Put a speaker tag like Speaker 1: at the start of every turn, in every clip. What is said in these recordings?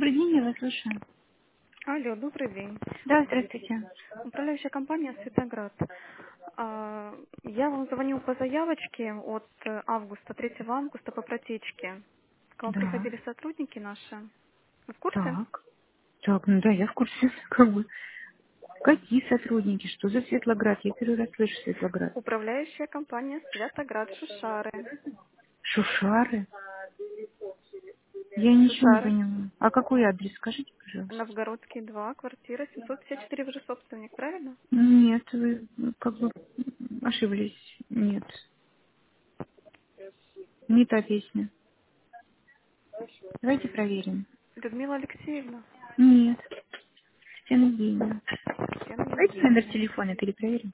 Speaker 1: Добрый день, я вас слушаю.
Speaker 2: Алло, добрый день.
Speaker 1: Да, здравствуйте.
Speaker 2: Управляющая компания «Светоград». Я вам звоню по заявочке от августа, 3 августа по протечке. К вам
Speaker 1: Да,
Speaker 2: приходили сотрудники наши. Вы в курсе?
Speaker 1: так. Так, ну да, я в курсе, как бы. Какие сотрудники? Что за Светлоград? Я первый раз слышу Светлоград.
Speaker 2: Управляющая компания «Светоград» Шушары.
Speaker 1: Шушары? Я ничего не
Speaker 2: Шушары.
Speaker 1: поняла. А какой адрес, скажите, пожалуйста?
Speaker 2: Новгородский 2, квартира 754. Вы же собственник, правильно?
Speaker 1: Нет, вы как бы ошиблись. Нет, не та песня. Давайте проверим.
Speaker 2: Людмила Алексеевна.
Speaker 1: Нет, Стена Евгения.
Speaker 2: Татьяна
Speaker 1: Давайте номер
Speaker 2: Евгеньевна.
Speaker 1: телефона перепроверим.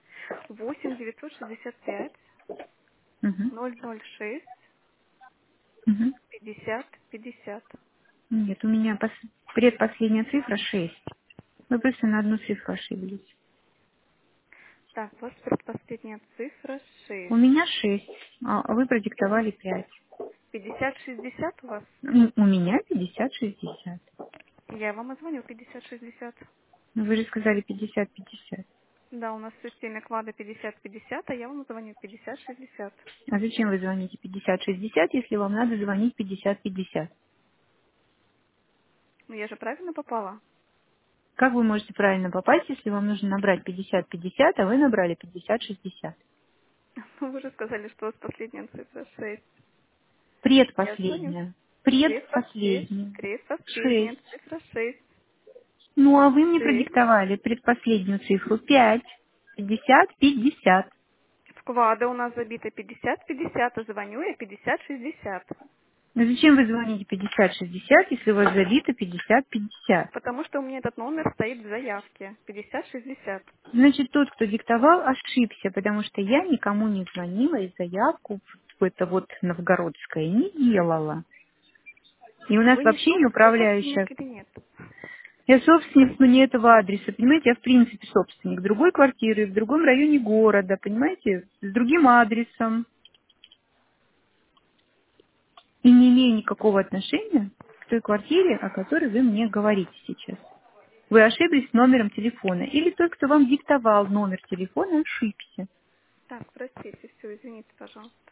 Speaker 2: 8 965
Speaker 1: Угу,
Speaker 2: 006
Speaker 1: угу.
Speaker 2: 50 50.
Speaker 1: Нет, у меня предпоследняя цифра 6. Вы просто на одну цифру ошиблись.
Speaker 2: Так, у вас предпоследняя цифра
Speaker 1: У
Speaker 2: 6.
Speaker 1: меня 6, а вы продиктовали 5.
Speaker 2: 50-60 у вас?
Speaker 1: У меня 50-60.
Speaker 2: Я вам и звоню 50-60.
Speaker 1: Ну, вы же сказали 50-50.
Speaker 2: Да, у нас в системе клада 50-50, а я вам звоню 50-60.
Speaker 1: А зачем вы звоните 50-60, если вам надо звонить 50-50?
Speaker 2: Ну, я же правильно попала?
Speaker 1: Как вы можете правильно попасть, если вам нужно набрать 50-50, а вы набрали 50-60?
Speaker 2: Ну, вы же сказали, что у вас последняя цифра 6. Я звоню.
Speaker 1: Предпоследняя. Предпоследняя.
Speaker 2: Предпоследняя
Speaker 1: 6.
Speaker 2: цифра 6.
Speaker 1: Ну, а вы мне
Speaker 2: 6.
Speaker 1: продиктовали предпоследнюю цифру 5. 50-50.
Speaker 2: В клада у нас забито 50-50, а звоню я 50-60.
Speaker 1: Но зачем вы звоните 50-60, если у вас забито 50-50?
Speaker 2: Потому что у меня этот номер стоит в заявке. 50-60.
Speaker 1: Значит, тот, кто диктовал, ошибся, потому что я никому не звонила и заявку в это вот новгородское не делала. И у нас
Speaker 2: Вы не
Speaker 1: вообще не
Speaker 2: вы
Speaker 1: управляющая.
Speaker 2: собственник или нет?
Speaker 1: Я собственник, но не этого адреса, понимаете? Я в принципе собственник другой квартиры, в другом районе города, понимаете? С другим адресом. И не имею никакого отношения к той квартире, о которой вы мне говорите сейчас. Вы ошиблись с номером телефона. Или тот, кто вам диктовал номер телефона, ошибся.
Speaker 2: Так, простите, все, извините, пожалуйста.